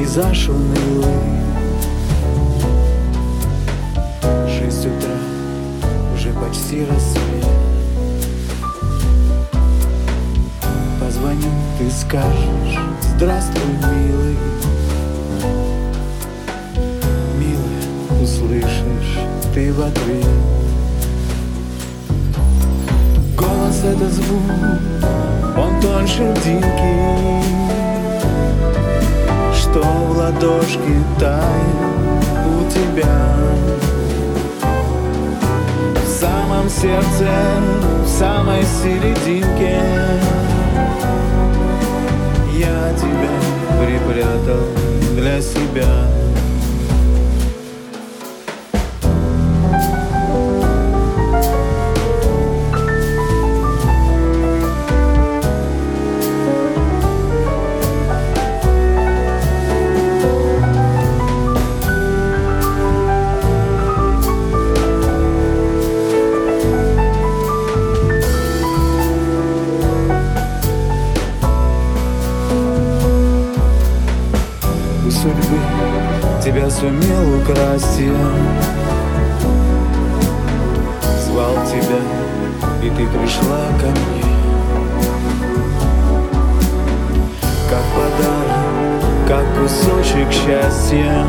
пейзаж унылый. 6 утра, уже почти рассвет. Позвоню, ты скажешь: здравствуй, милый. Милая, услышишь ты в ответ. Голос — это звук, он тоньше льдинки, что в ладошке тает у тебя. В самом сердце, в самой серединке я тебя припрятал для себя. Судьбы тебя сумел украсть я. Звал тебя, и ты пришла ко мне. Как подарок, как кусочек счастья,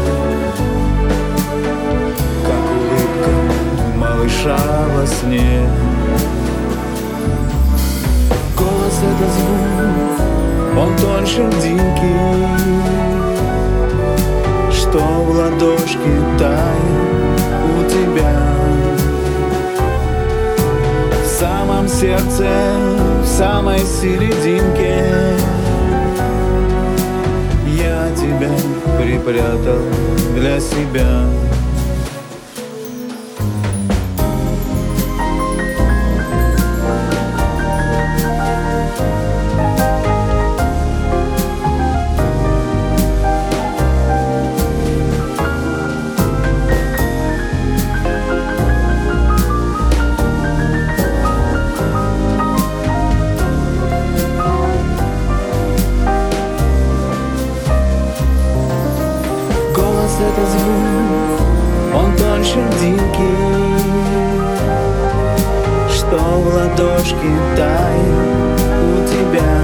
как улыбка малыша во сне. Голос — это звук, он тоньше льдинки, что в ладошке тает у тебя. В самом сердце, в самой серединке я тебя припрятал для себя. Это звук, он тоньше льдинки, что в ладошке тает у тебя.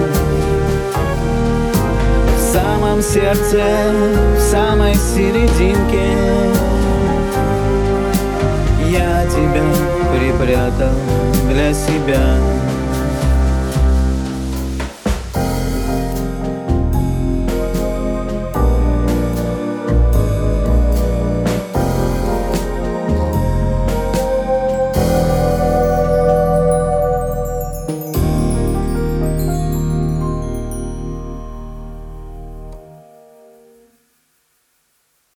В самом сердце, в самой серединке я тебя припрятал для себя.